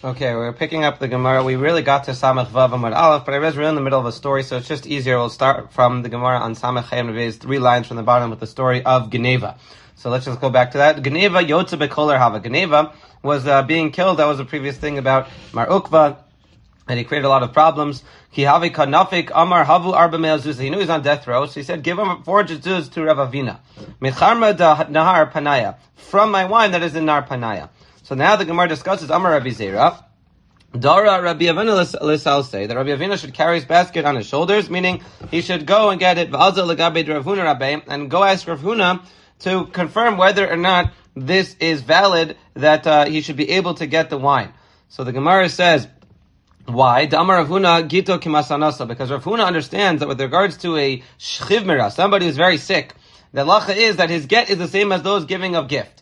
Okay, we're picking up the Gemara. We really got to Samach Vav Amud Aleph, but I was really in the middle of a story, so it's just easier. We'll start from the Gemara on Samach Chayim Neve's 3 lines from the bottom with the story of Geneva. So let's just go back to that. Geneva Yotze Bekoler Hava. Geneva was being killed. That was the previous thing about Mar Ukva, and he created a lot of problems. Ki Havi Kanafik Amar Havu Arba Me'al Zuz. He knew he's on death row, so he said, give him 400 zuz to Rav Avina. Mecharma da Nahar Panaya. From my wine that is in Nar Panaya. So now the Gemara discusses Amar Rabbi Zera. Dara Rabbi Avina Lisal say that Rabbi Avina should carry his basket on his shoulders, meaning he should go and get it and go ask Rav Huna to confirm whether or not this is valid, that he should be able to get the wine. So the Gemara says, why? Damar Rav Huna Gito Kimasanasa, because Rav Huna understands that with regards to a shchivmira, somebody who's very sick, the halacha is that his get is the same as those giving of gift.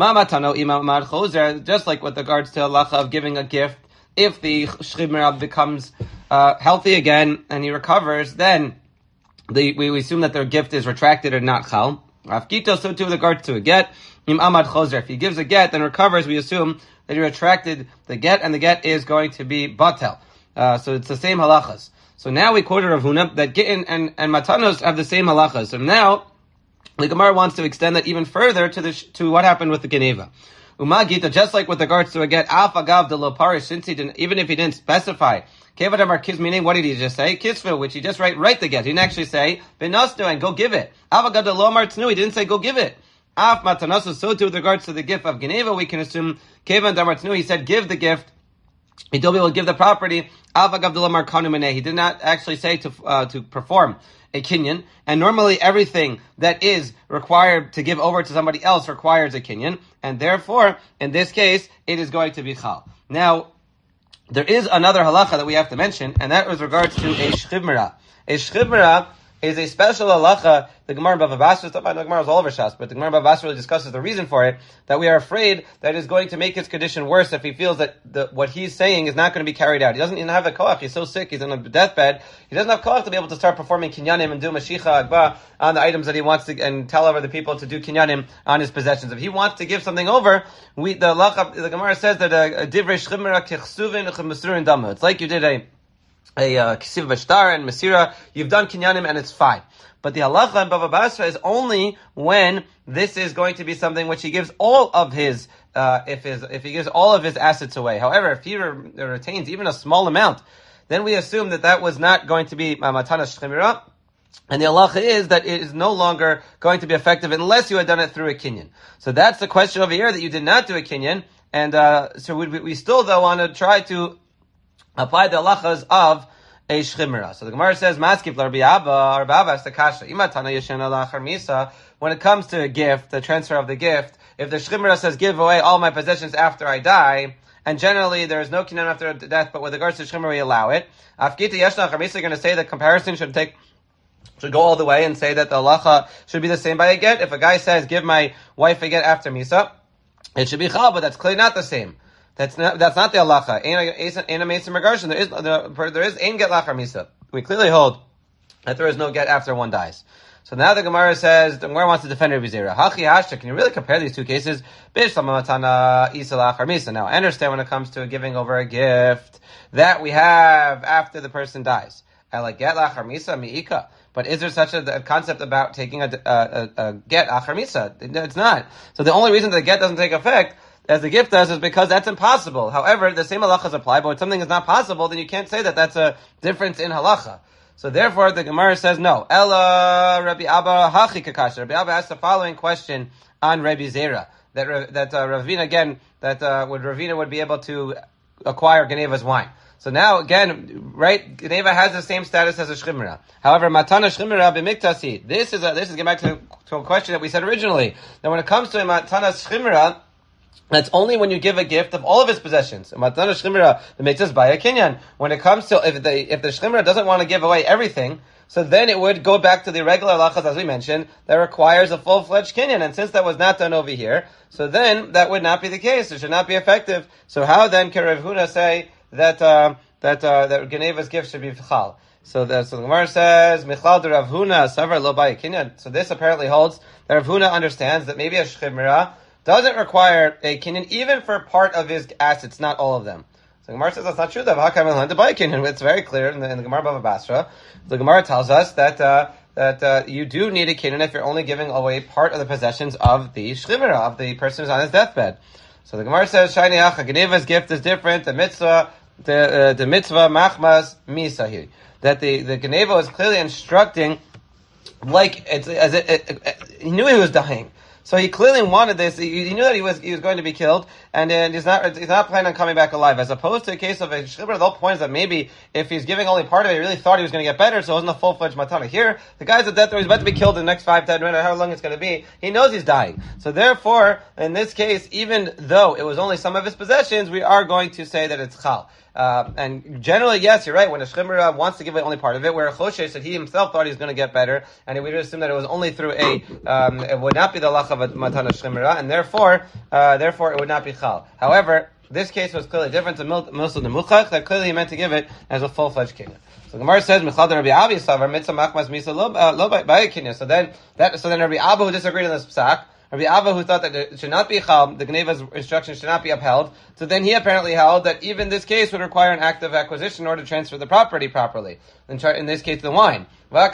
Just like with regards to halacha of giving a gift, if the shchivmira becomes healthy again and he recovers, then we assume that their gift is retracted or not chal. Rafkito, so too with regards to a get. If he gives a get and recovers, we assume that he retracted the get, and the get is going to be batel. So it's the same halachas. So now we quoted Rav Huna that Gittin and Matanos have the same halachas. So now the Gemara wants to extend that even further to what happened with the Geneva. Umagita, just like with regards to a get, Af Agav de lo parish, since he didn't, even if he didn't specify, Kevadamar Kiz, meaning what did he just say? Kisvu, which he just write the get. He didn't actually say, Benastu, and go give it. Af Agav de lo martznu, he didn't say go give it. Af Matanasu, so too with regards to the gift of Geneva, we can assume, Kevan Damartznu, he said give the gift. He told people to give the property. Af Agav de lo markanu meneh. He did not actually say to perform a kinyan, and normally everything that is required to give over to somebody else requires a kinyan, and therefore, in this case, it is going to be chal. Now, there is another halacha that we have to mention, and that is regards to a shchivmira. A shchivmira is a special halacha. The Gemara Bava Basra, the Gemara is all over Shas, but the Gemara Bava Basra really discusses the reason for it, that we are afraid that it is going to make his condition worse if he feels that what he's saying is not going to be carried out. He doesn't even have a koach. He's so sick. He's on a deathbed. He doesn't have koach to be able to start performing kinyanim and do mashicha agba on the items that he wants to, and tell other people to do kinyanim on his possessions. If he wants to give something over, the Gemara says that a divrei shchimra kichsuvin u'chemusurin damu. It's like you did a kisiv b'shtar and mesira, you've done kinyanim and it's fine. But the halacha in Bava Basra is only when this is going to be something which he gives all of his, if he gives all of his assets away. However, if he retains even a small amount, then we assume that was not going to be matana shchimira, and the halacha is that it is no longer going to be effective unless you had done it through a kinyan. So that's the question over here, that you did not do a kinyan, and so we still though want to try to apply the halachas of a shchimra. So the Gemara says, Maskif Rabbi Abba, Rabbi Abba the kasha. Imatana yeshena lachar misa. When it comes to a gift, the transfer of the gift, if the shchimra says, give away all my possessions after I die, and generally there is no kinyan after death, but with regards to shchimra we allow it. Afkita yeshena lachar misa, you're going to say the comparison should go all the way and say that the halacha should be the same by a get. If a guy says, give my wife a get after misa, it should be chal, but that's clearly not the same. That's not the halacha. Ein a mason regarshin. There is ein get lachar misa. We clearly hold that there is no get after one dies. So now the Gemara says, the Gemara wants to defend Rabbi Zera. Hachi hashta. Can you really compare these two cases? Bish lamamatana isa lachar misa. Now I understand when it comes to giving over a gift that we have after the person dies. I like get lachar misa miika. But is there such a concept about taking a get lachar misa? It's not. So the only reason that the get doesn't take effect as the gift does is because that's impossible. However, the same halachas apply, but when something is not possible, then you can't say that that's a difference in halacha. So therefore, the Gemara says no. Ella Rabbi Abba hachi kakasha. Rabbi Abba asked the following question on Rabbi Zera, that Ravina again, Ravina would be able to acquire Geneva's wine. So now again, right, Geneva has the same status as a shchimra. However, matana shchimra b'miktasi. This is getting back to a question that we said originally, that when it comes to a matana shchimra, that's only when you give a gift of all of his possessions. Matana shchimra, the mitzvah by a kinyan. When it comes to, if the shchimra doesn't want to give away everything, so then it would go back to the regular halachas, as we mentioned, that requires a full-fledged kinyan. And since that was not done over here, so then that would not be the case. It should not be effective. So how then can Rav Huna say that Geneva's gift should be chal? So the Gemara says, Michal de Rav Huna, Savar lo by a kinyan. So this apparently holds that Rav Huna understands that maybe a shchimra doesn't require a kinyan even for part of his assets, not all of them. So the Gemara says that's not true. It's very clear in the Gemara Bava Basra. The Gemara tells us that you do need a kinyan if you're only giving away part of the possessions of the shchimera, of the person who's on his deathbed. So the Gemara says, Shayniach, a Geneva's gift is different. The mitzvah machmas misahi. That the Geneva is clearly instructing, like he knew he was dying. So he clearly wanted this. He knew that he was going to be killed, and he's not planning on coming back alive. As opposed to a case of a shchibra, the whole point is that maybe if he's giving only part of it, he really thought he was going to get better, so it wasn't a full-fledged matana. Here, the guy's at death row, he's about to be killed in the next 5, 10 minutes, however long it's going to be. He knows he's dying. So therefore, in this case, even though it was only some of his possessions, we are going to say that it's chal. And generally, yes, you're right. When a shchimra wants to give away only part of it, where a choshesh said he himself thought he was going to get better, and we would assume that it was only through it would not be the halach of a matana shchimra, and therefore it would not be chal. However, this case was clearly different to Milsa the Muchach, that clearly he meant to give it as a full-fledged kinyan. So Gemara says, Michal Rabbi Abi Savar mitzvah machmas misa lo by kinyan. So then Rabbi Abba, who disagreed on this psak, Rabbi Abba, who thought that it should not be chal, the Geneva's instruction should not be upheld, so then he apparently held that even this case would require an act of acquisition in order to transfer the property properly. In this case, the wine. But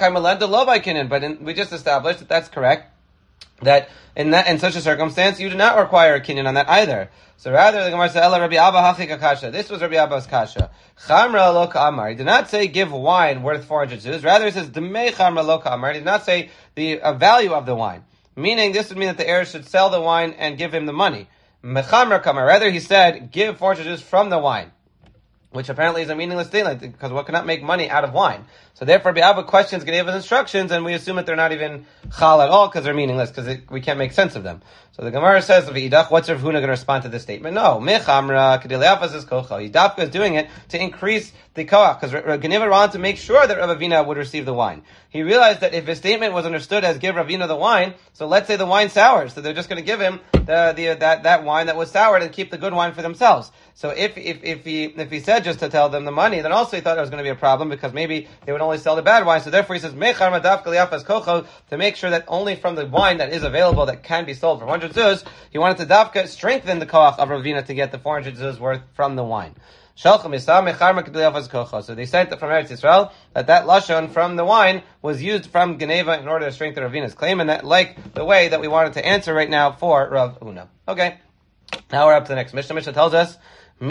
we just established that that's correct. That in such a circumstance, you do not require a kinyan on that either. So rather, the Gemara says, "Ela Rabbi Abba hachika kasha." This was Rabbi Abba's kasha. Chamra lo ka'amar. He did not say give wine worth 400 zuz. Rather, he says demei chamra lo ka'amar. He did not say the value of the wine. Meaning, this would mean that the heir should sell the wine and give him the money. Mechamra kamar. Rather, he said give 400 zuz from the wine, which apparently is a meaningless thing, because one cannot make money out of wine. So therefore, Rabbi Abba questions Geneva's instructions, and we assume that they're not even chal at all, because they're meaningless, because we can't make sense of them. So the Gemara says, what's Rav Huna going to respond to this statement? No, mechamra kedeleafas is kocha. Yidafka is doing it to increase the koach, because Geneva wanted to make sure that Rav Avina would receive the wine. He realized that if his statement was understood as give Rav Avina the wine, so let's say the wine sours, so they're just going to give him that wine that was soured and keep the good wine for themselves. So if he said just to tell them the money, then also he thought it was going to be a problem, because maybe they would only sell the bad wine. So therefore he says mecharma dafka liafas kocho, to make sure that only from the wine that is available that can be sold for 100 zuz, he wanted to dafka strengthen the koach of Rav Avina to get the 400 zuz worth from the wine. So they said that from Eretz Yisrael that lashon from the wine was used from Geneva in order to strengthen Rav Avina's claim, and that like the way that we wanted to answer right now for Rav Huna. Okay, now we're up to the next Mishnah. Mishnah tells us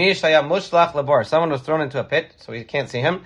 someone was thrown into a pit, so we can't see him.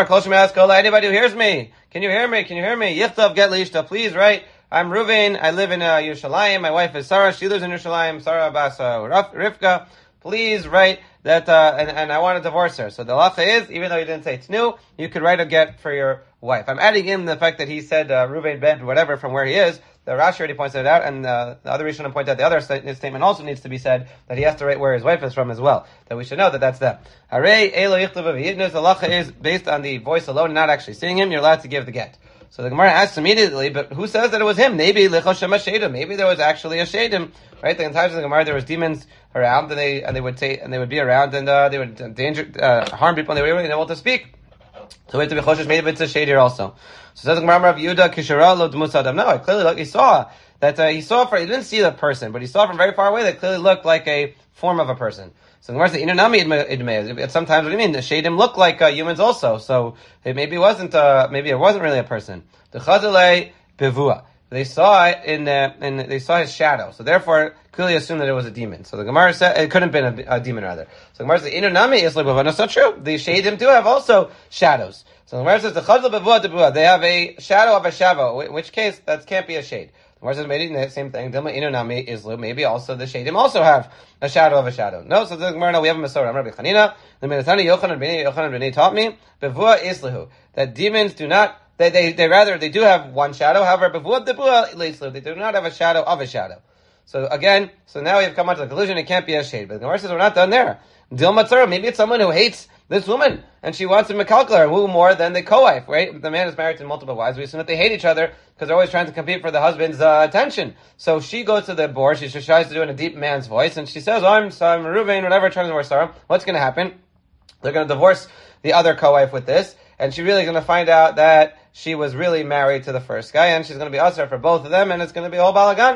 Anybody who hears me, can you hear me? Yichtav get lishta, please write. I'm Ruvain, I live in Yerushalayim, my wife is Sarah, she lives in Yerushalayim, Sarah Basa Rivka. Please write that, and I want to divorce her. So the halacha is, even though you didn't say tnu, you could write a get for your wife. I'm adding in the fact that he said Ruvain ben whatever from where he is. The Rashi already points it out, and the other Rishonim point out the other statement also needs to be said, that he has to write where his wife is from as well. That we should know that that's them. Harei elo yichtav v'yidnus. The halacha is based on the voice alone, not actually seeing him. You're allowed to give the get. So the Gemara asks immediately, but who says that it was him? Maybe lichoshem shedim. Maybe there was actually a shedim, right? The entire time of the Gemara there was demons around, and they would be around, and they would harm people, and they were able to speak. So we have to be choshesh. Maybe it's a shade here also. So says the Gemara of Yehuda Kishara lo dmus adam. No, clearly he saw that he didn't see the person, but he saw from very far away that clearly looked like a form of a person. So the Gemara says, "Inanami idmei." Sometimes what do you mean? The shadim look like humans also, so maybe it wasn't really a person. The chazalei bevua. They saw it and they saw his shadow. So therefore, clearly assumed that it was a demon. So the Gemara said it couldn't have been a demon rather. So the Gemara says, "Inanami is lebava." That's not true. The shadim do have also shadows. So the Gemara says, "The chazal bevua debua." They have a shadow of a shavo. In which case, that can't be a shade. The Gemara says, maybe the same thing. Dilma inanami is maybe also the shadim also have a shadow of a shadow. No, so the Gemara, no, we have a Masorah. Rabbi Chanina, the Minatani Yochanan Bnei taught me bevua islahu, that demons do not. They do have one shadow. However, bevua debua islahu, they do not have a shadow of a shadow. So now we have come out to the conclusion it can't be a shade. But the Gemara says we're not done there. Dilma tzara, maybe it's someone who hates this woman, and she wants to mekalkal her, who more than the co-wife, right? The man is married to multiple wives. We assume that they hate each other because they're always trying to compete for the husband's attention. So she goes to the board. She tries to do it in a deep man's voice, and she says, I'm Reuven, whatever, trying to divorce Sarah. What's going to happen? They're going to divorce the other co-wife with this, and she's really going to find out that she was really married to the first guy, and she's going to be usher for both of them, and it's going to be a whole balagan.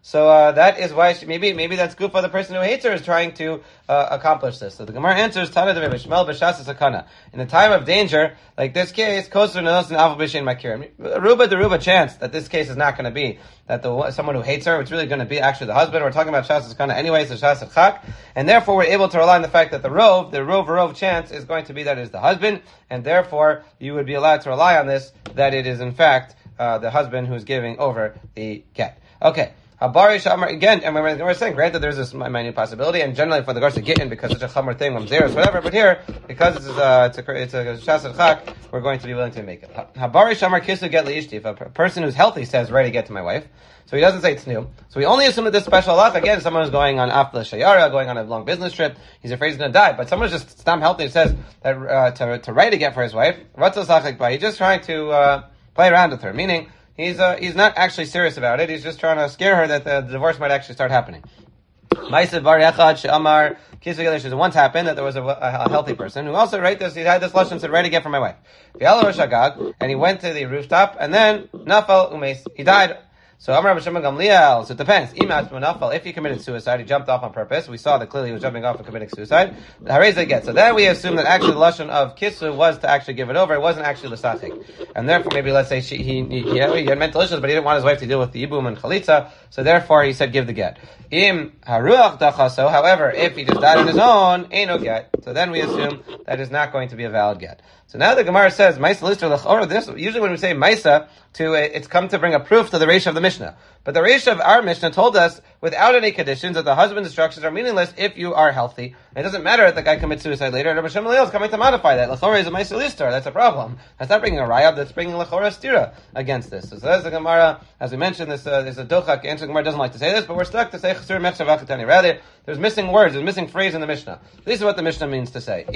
So that is why maybe that's good for the person who hates her is trying to accomplish this. So the Gemara answers Tana de Bishmel b'shas sakana. In the time of danger, like this case, koser nos and aval b'shein makir. Ruba chance that this case is not going to be that someone who hates her, it's really going to be actually the husband. We're talking about shas sakana anyway, so shas chak, and therefore we're able to rely on the fact that the rov chance is going to be that it is the husband, and therefore you would be allowed to rely on this that it is in fact the husband who's giving over the get. Okay. Habari Shamar again, and we're saying, granted, there's this minute possibility, and generally for the Garsa Gittin, because it's a Chamar thing, Mamzeros, whatever, but here, because it's a Shas Chak, we're going to be willing to make it. Habari Shamar Kisu Get Liishti, if a person who's healthy says, ready to get to my wife, so he doesn't say it's new. So we only assume that this special halach, again, someone who's going on Afla Shayara, going on a long business trip, he's afraid he's going to die, but someone who's just not healthy and says that to write a get for his wife, he's just trying to play around with her, meaning, he's not actually serious about it. He's just trying to scare her that the divorce might actually start happening. Once happened that there was a healthy person who also he had this lashon, said, ready to get for my wife. And he went to the rooftop, and then nafal umes, he died. So Amar Rabbi Shimon Gamliel, so it depends. If he committed suicide, he jumped off on purpose. We saw that clearly he was jumping off and committing suicide. So then we assume that actually the lashon of kisu was to actually give it over. It wasn't actually l'sachik. And therefore maybe let's say he had mental issues, but he didn't want his wife to deal with the ibum and chalitza, so therefore he said give the get. Im haruach dachaso, however, if he just died on his own, ain't no get. So then we assume that is not going to be a valid get. So now the Gemara says, Maisa lister l'chora, this, usually when we say Maisa, it's come to bring a proof to the Reish of the Mishnah. But the Reish of our Mishnah told us, without any conditions, that the husband's instructions are meaningless if you are healthy. It doesn't matter if the guy commits suicide later, and Rabbi Shimon is coming to modify that. L'chora is a Maisa lister, that's a problem. That's not bringing a rayab, that's bringing l'chora stira against this. So that's the Gemara, as we mentioned, there's a dochak, answer Gemara doesn't like to say this, but we're stuck to say chesur mechshav achatani. Rather, there's missing words, there's missing phrase in the Mishnah. This is what the Mishnah means to say.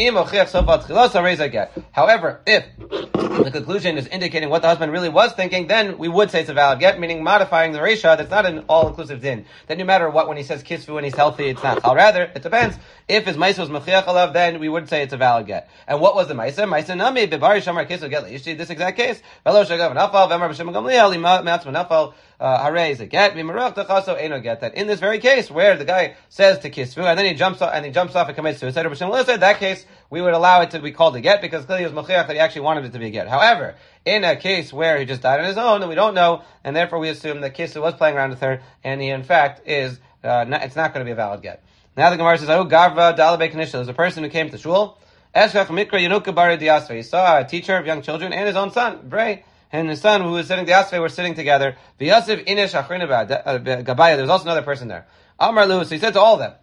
However, if the conclusion is indicating what the husband really was thinking, then we would say it's a valid get, meaning modifying the Reisha, that's not an all-inclusive din. Then no matter what, when he says kisvu, when he's healthy, it's not. Rather, it depends. If his maisa was mechiach alav, then we would say it's a valid get. And what was the maisa? Maisa nami, bibari shamar kisvu get leishi, this exact case. Velo shagav nafal, v'emar b'shem gamliel, matzma nafal, hare is a get, mimarach tachaso, eno get. That in this very case, where the guy says to kisvu, and then he jumps off and commits suicide, in that case, we would allow it to be called a get, because clearly it was mechiach that he actually wanted it to be a get. However, in a case where he just died on his own, and we don't know, and therefore we assume that Kissu was playing around with her, and he in fact is, it's not going to be a valid get. Now the Gemara says, "Oh, Garva Dalabe Kanisha." There's a person who came to shul. Eshkach Mikra Yenuka Bari Diasve. He saw a teacher of young children and his own son, Bray, and his son who was sitting Diasve were sitting together. V'Yasif Inish Achrina Gabaya. There was also another person there. Amar Lu. So he said to all of them,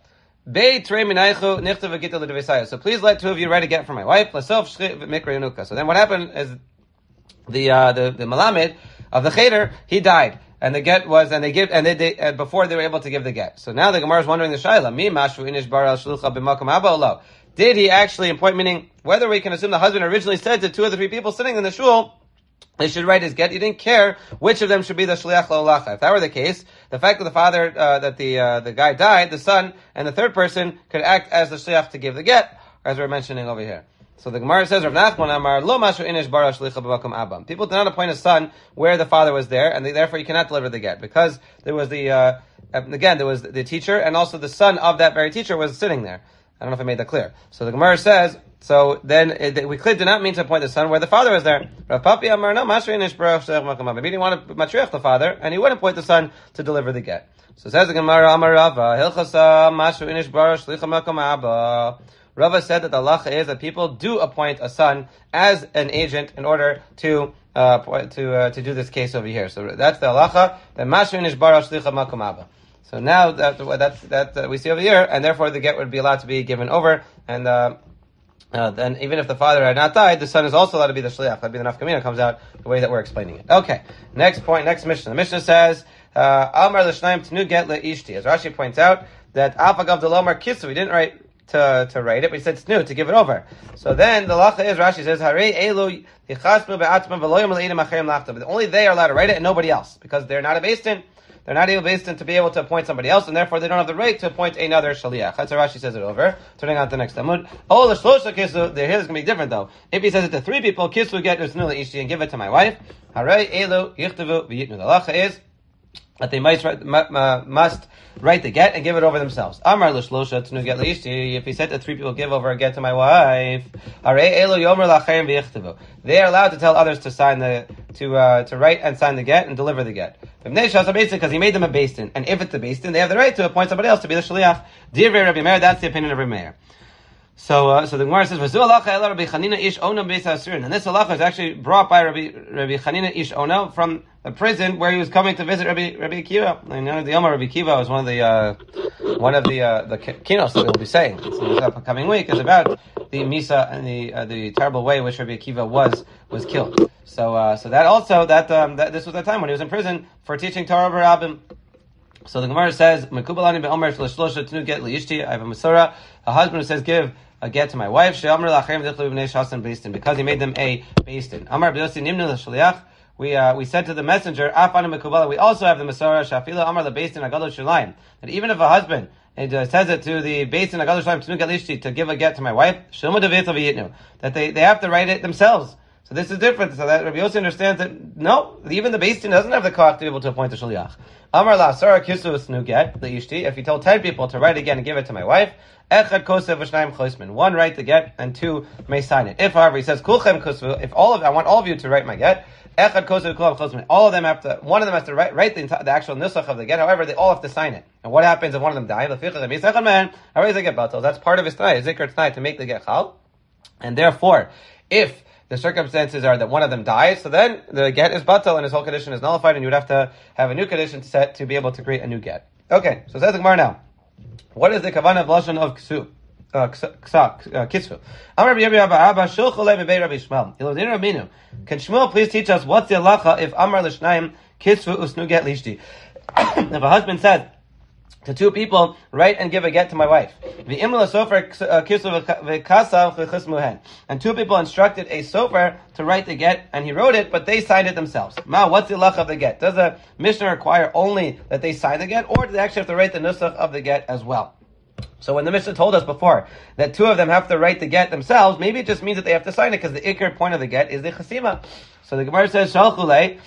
so please let two of you write a get for my wife. So then what happened is the Malamed of the Cheder, he died. And the get was, before they were able to give the get. So now the Gemara is wondering the Shaila, did he actually appoint, meaning whether we can assume the husband originally said to two of the three people sitting in the shul, they should write his get. He didn't care which of them should be the shliach la'olacha. If that were the case, the fact that the father, that the guy died, the son, and the third person could act as the shliach to give the get, as we're mentioning over here. So the Gemara says, Rav Nachman Amar Lo Mashu Inish Bara Shlicha B'Makom Abam. People did not appoint a son where the father was there, and therefore you cannot deliver the get because there was there was the teacher, and also the son of that very teacher was sitting there. I don't know if I made that clear. So the Gemara says, so then we clearly did not mean to appoint the son where the father was there. Rav Papi Amar No Mashu Inish Bara Shlicha B'Makom Abam. Maybe he didn't want to matriach the father, and he wouldn't appoint the son to deliver the get. So says the Gemara Amar Rava Hilchasa Mashu Inish Bara Shlicha B'Makom Abam. Rava said that the halacha is that people do appoint a son as an agent in order to do this case over here. So that's the halacha. That mashu nishbara shlicha makom abba. So now that we see over here, and therefore the get would be allowed to be given over, and then even if the father had not died, the son is also allowed to be the shliach. That'd be the nafkamina comes out the way that we're explaining it. Okay, next point, next Mishnah. The Mishnah says, Amar l'shnayim tnu get le'ishti. As Rashi points out that alfagav delomar kisu. We didn't write to write it, but he said snu to give it over. So then the lacha is, Rashi says, Harei elu yichasmu be'atzman v'lo yom le'idim acherim lachta. But only they are allowed to write it and nobody else, because they're not a based in. They're not able based in to be able to appoint somebody else, and therefore they don't have the right to appoint another shaliach. That's how Rashi says it over. Turning on to the next Talmud. Oh, the shlosha kisu. Here is going to be different though. If he says it to three people, kisu get usnu le'ishti and give it to my wife. Harei elu yichtavu v'yitnu. The lacha is that they must write the get and give it over themselves. Amar l'shlosha tnu get l'ishti. If he said to 3 people, give over a get to my wife, they are allowed to tell others to sign to write and sign the get and deliver the get. Because he made them a beis din, and if it's a beis din, they have the right to appoint somebody else to be the shliach. Dear Rabbi Meir, that's the opinion of Rabbi Meir. So the Gemara says, "V'zu halacha ela Rabbi Chanina ish ona beis ha'asurin," and this halacha is actually brought by Rabbi Chanina ish ona from a prison where he was coming to visit Rabbi Akiva. And the Yom Rabbi Akiva was one of the keynotes that we'll be saying this upcoming week is about the Misa and the terrible way in which Rabbi Akiva was killed. So that also that this was the time when he was in prison for teaching Torah b'Rabbim. So the Gemara says, "Mekubalani be'omer shlosha tnu get liishti." I have a Masorah, a husband who says, "Give a get to my wife." She'amar lachem dichlu b'nei shasan beis din, because he made them a beis din. Amar b'yosi nimnu l'shliach. We said to the messenger, "Afanu mekubala." We also have the Masorah shafila amar lebeis din agadol shalayim, that even if a husband says it to the beis din agadol shalayim tnu get liishti, to give a get to my wife, shilma devit v'yitnu, that they have to write it themselves. So this is different. So that Rabbi Yossi understands that no, even the beis din doesn't have the koach to be able to appoint a shliach. Amar la Sarah kisus nu get the ishti. If you told 10 people to write again and give it to my wife, echad kosev v'shnayim choismin. 1 write the get and 2 may sign it. If however he says kulchem kosev, if I want all of you to write my get, echad kosev kulam choismin. All of them have to. One of them has to write the actual nusach of the get. However, they all have to sign it. And what happens if one of them dies? How is the get batal? That's part of his tnai, zikr tnai, to make the get chal. And therefore, if the circumstances are that one of them dies, so then the get is batal and his whole condition is nullified, and you would have to have a new condition set to be able to create a new get. Okay, so says the Gemara now. What is the kavanah of lashon of ksu? Kisvu. Amar Rabbi Abba shulchu le b'bei Rabbi Shmuel. Ilodin Rabbeinu. Can Shmuel please teach us what's the halacha if Amar l'shnayim kisvu usnu get lishti? If a husband said to 2 people, write and give a get to my wife. And 2 people instructed a sofer to write the get, and he wrote it, but they signed it themselves. What's the halacha of the get? Does the Mishnah require only that they sign the get, or do they actually have to write the nusach of the get as well? So when the Mishnah told us before that 2 of them have to write the get themselves, maybe it just means that they have to sign it, because the ikar point of the get is the chasima. So the Gemara says, Shmuel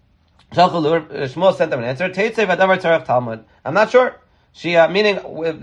sent them an answer. Talmud. I'm not sure. Meaning,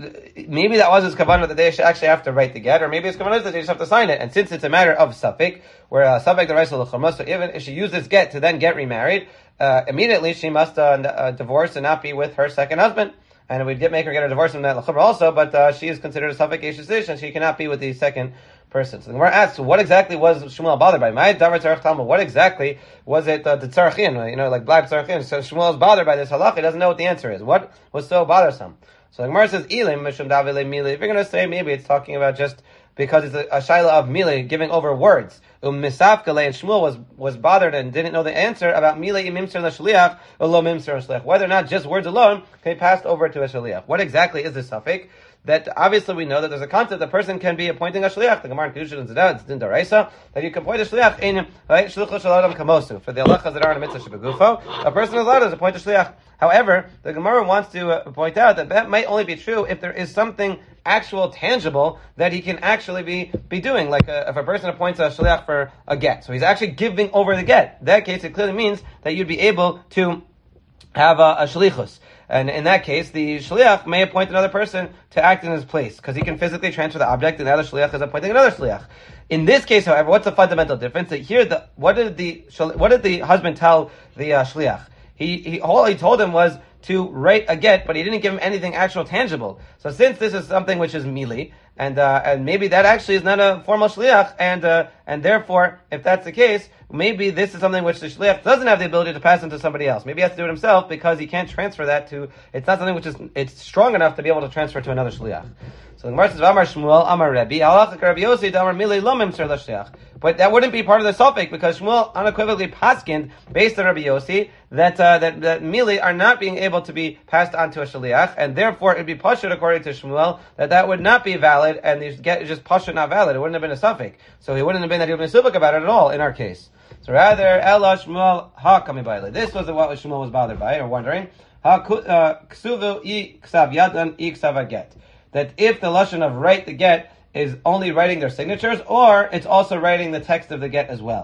maybe that was his kavanah that they actually have to write the get, or maybe his kavanah is that they just have to sign it. And since it's a matter of safek, where safek the rice of the so even if she used this get to then get remarried, immediately she must divorce and not be with her second husband. And we'd make her get a divorce from that l'chumra also, but she is considered a safek eshes and she cannot be with the second person. So the Gemara asks, what exactly was Shmuel bothered by? What exactly was it the tzarachin? Like black tzarachin. So Shmuel is bothered by this halach. He doesn't know what the answer is. What was so bothersome? So the Gemara says, Ilim mishum davile mili. If you're going to say maybe it's talking about just because it's a shaila of mili, giving over words. Misafkale, and Shmuel was bothered and didn't know the answer about mili imimser l'shliach or lo mimser l'shliach. Whether or not just words alone can be passed over to a shliach. What exactly is the suffix? That obviously we know that there's a concept that a person can be appointing a shliach. The Gemara in Kedushin and Zedah, it's din daraisa, that you can appoint a shliach in shluchos shel adam kamosu. For the halachas that are in a mitzvah shebegufo, a person is allowed to appoint a shliach. However, the Gemara wants to point out that might only be true if there is something actual, tangible, that he can actually be doing. Like if a person appoints a shliach for a get, so he's actually giving over the get. In that case, it clearly means that you'd be able to have a shlichus. And in that case, the shliach may appoint another person to act in his place, because he can physically transfer the object, and the other shliach is appointing another shliach. In this case, however, what's the fundamental difference? That here, what did the husband tell the shliach? All he told him was to write a get, but he didn't give him anything actual tangible. So since this is something which is mili, and maybe that actually is not a formal shliach, and therefore, if that's the case, maybe this is something which the shliach doesn't have the ability to pass on to somebody else. Maybe he has to do it himself because he can't transfer that to. It's not something which it's strong enough to be able to transfer to another shliach. So the Gemara says, "Amar Shmuel, Amar Rabbi, Halacha Rabbi Yossi, Amar Mili Lo Mimser L'Shliach." But that wouldn't be part of the suffix, because Shmuel unequivocally paskind based on Rabbi Yossi that mili are not being able to be passed on to a shliach, and therefore it'd be pashut according to Shmuel that would not be valid, and the get is just pashut not valid. It wouldn't have been a suffix, so he wouldn't have been that he would have been subak about it at all in our case. So rather, Ella Shmuel ha kami baile. This was what Shmuel was bothered by or wondering. Ha ksuvu I ksav yadan I ksav get. That if the lashon of write the get is only writing their signatures, or it's also writing the text of the get as well.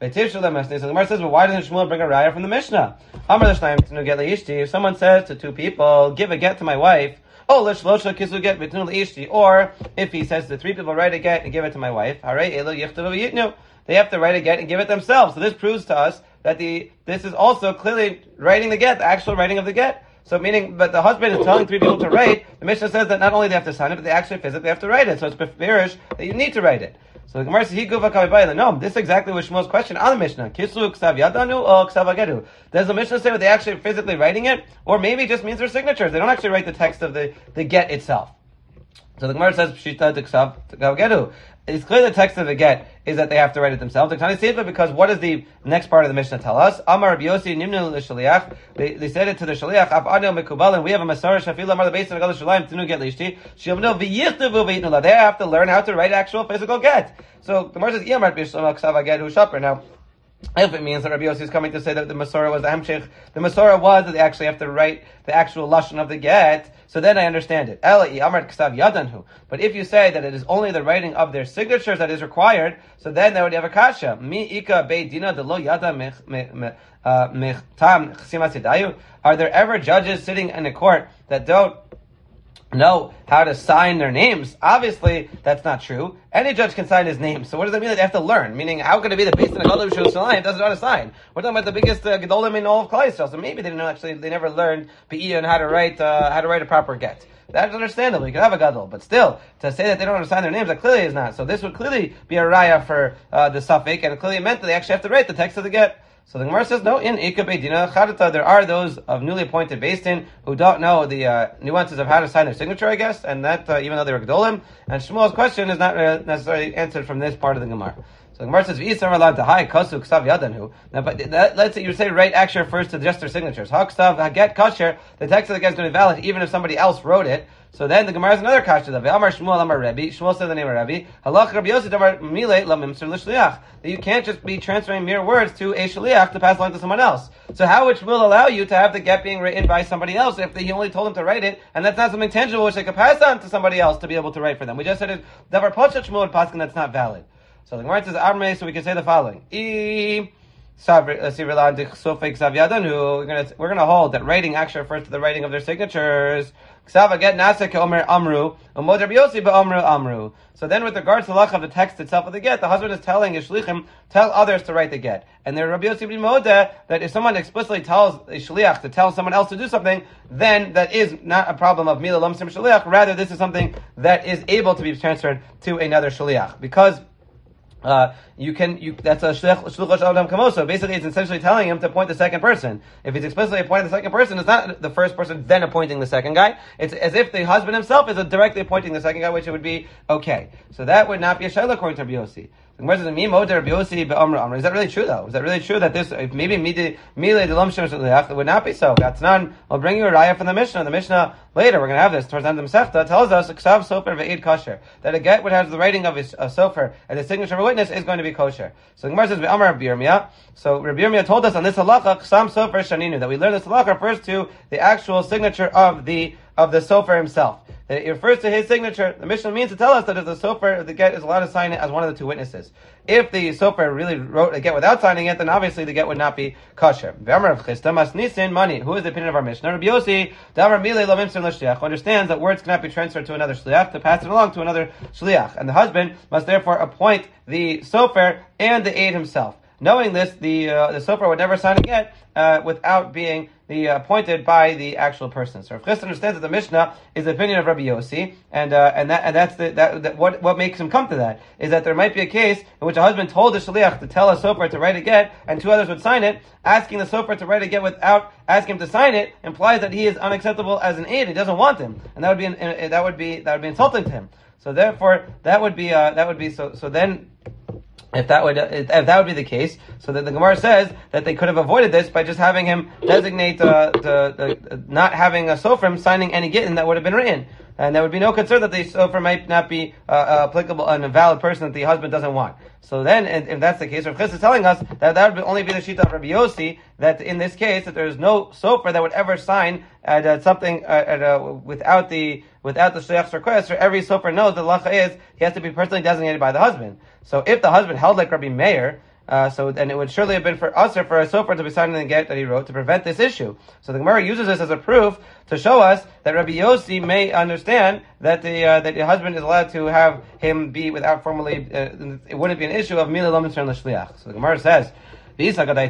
So the Gemara says, well, why doesn't Shmuel bring a raya from the Mishnah? If someone says to two people, give a get to my wife, or if he says to three people, write a get and give it to my wife, they have to write a get and give it themselves. So this proves to us that this is also clearly writing the get, the actual writing of the get. So meaning, but the husband is telling three people to write. The Mishnah says that not only they have to sign it, but they actually physically have to write it. So it's beferish that you need to write it. So the Gemara says, no, this is exactly what Shmuel's question on the Mishnah. Kisu ksav yadanu or ksav agedu. Does the Mishnah say that they actually physically writing it? Or maybe it just means their signatures. They don't actually write the text of the get itself. So the Gemara says, Pshita ksav agedu. It's clear the text of the get is that they have to write it themselves. Because what does the next part of the Mishnah tell us? Amar Rabbi Yossi nimnu l'shaliach. They said it to the shaliach. Abadil mekubal, and we have a masar shafil amar the base of the shalayim tinu get lishti. Shivnu v'yichtavu v'yitnu. They have to learn how to write actual physical get. So the Gemara says, Yamar b'shlam ksav agedu shaper. Now, if it means that Rabbi Yossi is coming to say that the Masorah was the Hamshech, the Masorah was that they actually have to write the actual lashon of the get, so then I understand it. But if you say that it is only the writing of their signatures that is required, so then they would have a kasha. Are there ever judges sitting in a court that don't know how to sign their names? Obviously, that's not true. Any judge can sign his name. So what does that mean that they have to learn? Meaning, how could it be the base of the Gadol Yerushalayim doesn't know how to sign? We're talking about the biggest Gedolim in all of Klal Yisrael. So maybe they never learned Be'iyah and how to write a proper get. That's understandable. You can have a Gadol. But still, to say that they don't understand their names, that clearly is not. So this would clearly be a raya for the suffix, and it clearly meant that they actually have to write the text of the get. So the Gemara says, no, in Ika Beidina Chadata, there are those of newly appointed Beis Din who don't know the nuances of how to sign their signature, I guess, and that even though they were Gedolim. And Shmuel's question is not necessarily answered from this part of the Gemara. So the Gemara says, V'isar allowed to high kasu ksav yadanhu. Now, but let's say you say right actually refers to just their signatures. Ha ksav haget kasher, the text of the get is going to be valid even if somebody else wrote it. So then the Gemara has another kasha. Amar Shmuel Amar Rebbe. Shmuel said the name of Rebbe. Halach Rabbi Yossi Amar Milei Lamimser L'Shliach. That you can't just be transferring mere words to a shliach to pass along to someone else. So how would Shmuel allow you to have the get being written by somebody else if he only told him to write it, and that's not something tangible which they could pass on to somebody else to be able to write for them? We just said it. Davar Poshet Shmuel and Paskin, that's not valid. So the Gemara says Armei, so we can say the following. We're gonna hold that writing actually refers to the writing of their signatures. So then with regards to the lach of the text itself of the get, the husband is telling his shlichim, tell others to write the get. And there Rabbi Yossi Modeh, that if someone explicitly tells a shliach to tell someone else to do something, then that is not a problem of mila lamsim shliach. Rather, this is something that is able to be transferred to another shliach. Because that's a shluch adam kamoso. Basically, it's essentially telling him to appoint the second person. If he's explicitly appointing the second person, it's not the first person then appointing the second guy. It's as if the husband himself is directly appointing the second guy, which it would be okay. So that would not be a shayla according to Rabbi Yossi. Is that really true though? Is that really true that this, if maybe it would not be so? That's none. I'll bring you a raya from the Mishnah. The Mishnah later, we're going to have this, towards the end of the Masechta, tells us, Ksav Sofer Ve'id Kosher, that a get would have the writing of a Sofer and the signature of a witness is going to be kosher. So the Gemara says, Ve'amar Rabbi Yirmiyah. So Rabbi Yirmiyah told us on this halacha, Ksam Sofer Shaninu, that we learn this halacha refers to the actual signature of the Sofer himself. That it refers to his signature. The Mishnah means to tell us that if the Sofer, the get is allowed to sign it as one of the two witnesses. If the Sofer really wrote a get without signing it, then obviously the get would not be kosher. Money. Who is the opinion of our Mishnah? Rabbi Yossi, who understands that words cannot be transferred to another shliach to pass it along to another shliach, and the husband must therefore appoint the Sofer and the aide himself. Knowing this, the Sofer would never sign a get without being appointed by the actual person. So Rav Chisda understands that the Mishnah is the opinion of Rabbi Yossi, and that's what makes him come to that is that there might be a case in which a husband told the shliach to tell a Sofer to write a get, and two others would sign it. Asking the Sofer to write a get without asking him to sign it implies that he is unacceptable as an aide. He doesn't want him, and that would be insulting to him. So therefore, that would be so. Then, if that would be the case, so that the Gemara says that they could have avoided this by just having him designate not having a Sofer signing any get, and that would have been written, and there would be no concern that the Sofer might not be applicable and a valid person that the husband doesn't want. So then, if that's the case, Rav Chisda is telling us that would only be the shita of Rabbi Yossi, that in this case that there is no Sofer that would ever sign something without the shliach's request. Or every Sofer knows the lacha is he has to be personally designated by the husband. So if the husband held like Rabbi Meir, And it would surely have been for us or for a sofer to be signing the get that he wrote to prevent this issue. So the Gemara uses this as a proof to show us that Rabbi Yossi may understand that the husband is allowed to have him be without formally. It wouldn't be an issue of mila lo mitzvah l'shliach. So the Gemara says, that Rabbi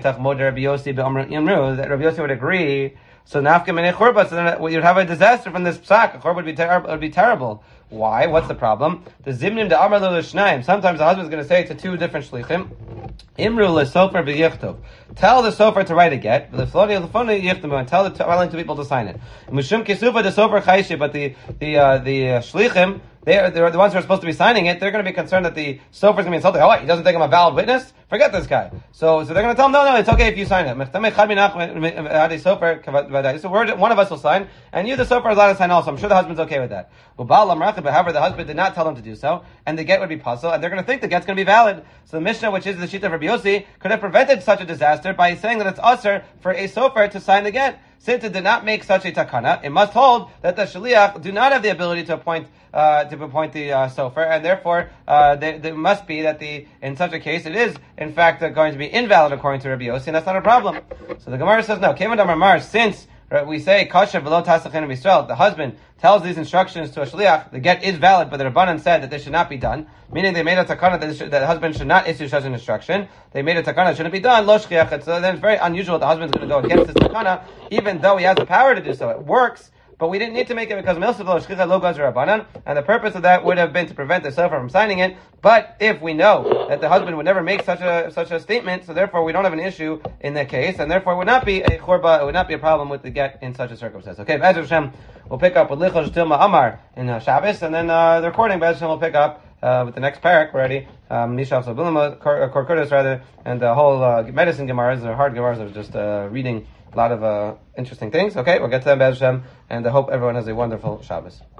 Yossi would agree. So nafka minei churba. So then you'd have a disaster from this psak. A churba would be terrible. Why? What's the problem? The zimnim de amar lo l'shnayim. Sometimes the husband's going to say to two different shlichim, Imru lesofer v'yichtov. Tell the sofer to write a get. And tell the telling two people to sign it. Mishum kisufa the sofer chayshi. But the shlichim, they're the ones who are supposed to be signing it. They're going to be concerned that the sofer is going to be insulted. Oh, what? He doesn't think I'm a valid witness? Forget this guy. So they're going to tell him, no, it's okay if you sign it. So one of us will sign, and you, the sofer, are allowed to sign also. I'm sure the husband's okay with that. However, the husband did not tell him to do so, and the get would be puzzle, and they're going to think the get's going to be valid. So the Mishnah, which is the sheet of Rabbi Yossi, could have prevented such a disaster by saying that it's usher for a sofer to sign the get. Since it did not make such a takana, it must hold that the shaliach do not have the ability to appoint the sofer, and therefore there must be that in such a case it is in fact going to be invalid according to Rabbi Yossi, and that's not a problem. So the Gemara says no. Kevan Damar Mar, since we say kasher v'lo tasachin Yisrael, the husband tells these instructions to a shaliach, the get is valid, but the Rabbanan said that this should not be done, meaning they made a takana that the husband should not issue such an instruction. They made a takana that shouldn't be done, lo shchiach. So then it's very unusual that the husband's going to go against this takana, even though he has the power to do so. It works, but we didn't need to make it because milsav lo shchicha lo gazer Rabbanan, and the purpose of that would have been to prevent the sofer from signing it. But if we know that the husband would never make such a statement, so therefore we don't have an issue in that case, and therefore it would not be a churba, it would not be a problem with the get in such a circumstance. Okay, Be'ez Hashem, we'll pick up with Lichos Tilma Amar in Shabbos, and then the recording, Be'ez Hashem, will pick up with the next parak already, Nishav Sabulama, Korkudas rather, and the whole medicine Gemaras, or hard Gemaras of just reading a lot of interesting things. Okay, we'll get to them, Be'ez Hashem, and I hope everyone has a wonderful Shabbos.